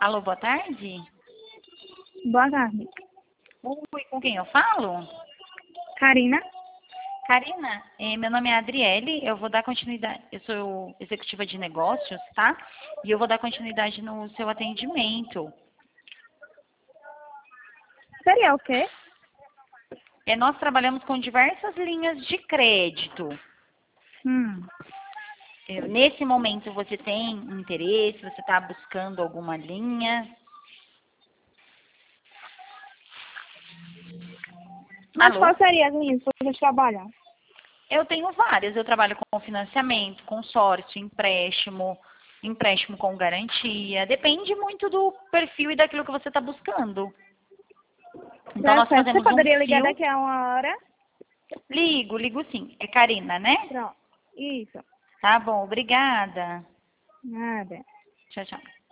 Alô, boa tarde. Boa tarde. Oi, com quem eu falo? Karina? Karina, meu nome é Adriele, eu vou dar continuidade, eu sou executiva de negócios, tá? E eu vou dar continuidade no seu atendimento. Seria o quê? Nós trabalhamos com diversas linhas de crédito. Hum. Nesse momento você tem interesse, você está buscando alguma linha? Mas Alô? qual seria as linhas que vocês trabalham? Eu tenho várias. Eu trabalho com financiamento, consórcio, empréstimo com garantia. Depende muito do perfil e daquilo que você está buscando. Então, Tá nós certo. Você fazemos um poderia ligar fio. daqui a uma hora? Ligo sim. É Karina, né? Pronto. Isso. Tá bom, obrigada. Nada. Tchau, tchau.